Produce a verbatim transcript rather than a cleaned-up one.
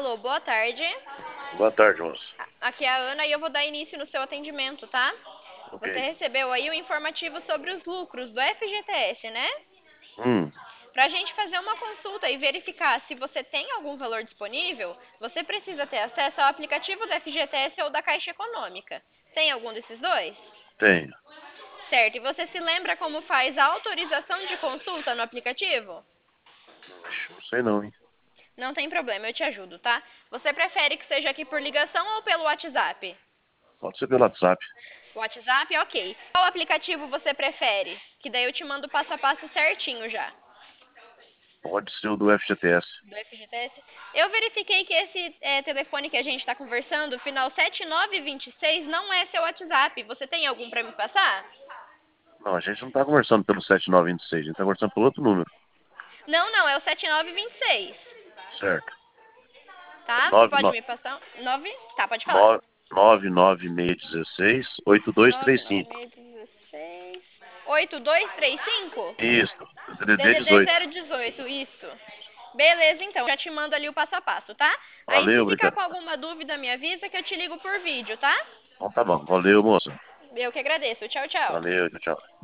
Alô, boa tarde. Boa tarde, moço. Aqui é a Ana e eu vou dar início no seu atendimento, tá? Ok. Você recebeu aí o informativo sobre os lucros do F G T S, né? Hum, Para a gente fazer uma consulta e verificar se você tem algum valor disponível, você precisa ter acesso ao aplicativo do F G T S ou da Caixa Econômica. Tem algum desses dois? tenho. Certo. E você se lembra como faz a autorização de consulta no aplicativo? Ixi, não sei não, hein? Não tem problema, eu te ajudo, tá? Você prefere que seja aqui por ligação ou pelo WhatsApp? Pode ser pelo WhatsApp. WhatsApp, ok. Qual aplicativo você prefere? Que daí eu te mando o passo a passo certinho já. Pode ser o do F G T S. Do F G T S. Eu verifiquei que esse é, telefone que a gente está conversando, final sete nove dois seis, não é seu WhatsApp. Você tem algum para me passar? Não, a gente não tá conversando pelo sete nove dois seis, a gente tá conversando pelo outro número. Não, não, é o sete nove dois seis. Certo. Tá? Você Nove pode no, me passar? Nove? Tá, pode falar. no, nove nove seis seis oito dois Nove três nove cinco. seis dezesseis. Oito dois três cinco? Isso. D D D D D D dezoito. zero dezoito, isso. Beleza, então, já te mando ali o passo a passo, tá? Aí Valeu, se ficar obrigado. com alguma dúvida, me avisa que eu te ligo por vídeo, tá? Então tá bom. Valeu, moça. Eu que agradeço. Tchau, tchau. Valeu, tchau, tchau.